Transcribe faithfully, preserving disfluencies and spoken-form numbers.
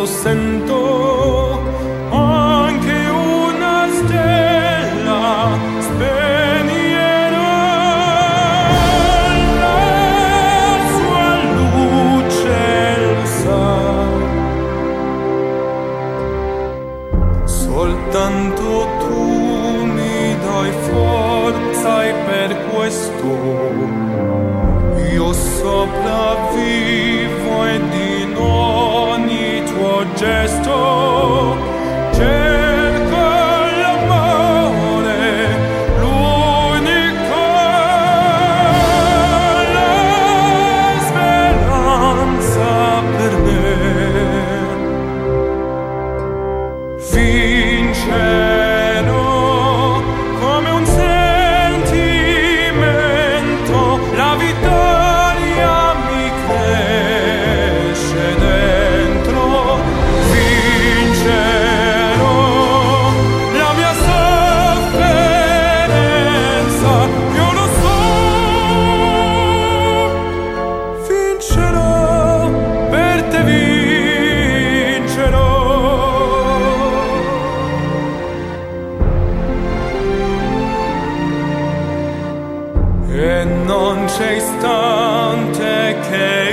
sento anche una stella spegnere la sua luce elsa. Soltanto tu mi dai forza e per questo io sopravvivo ed in ogni tuo gesto cerco l'amore, l'unica, la speranza per me. Vincerò come un sentimento, la vittoria mi cresce dentro. Vincerò la mia sofferenza, io lo so. Vincerò, per te vincerò. E non c'è istante che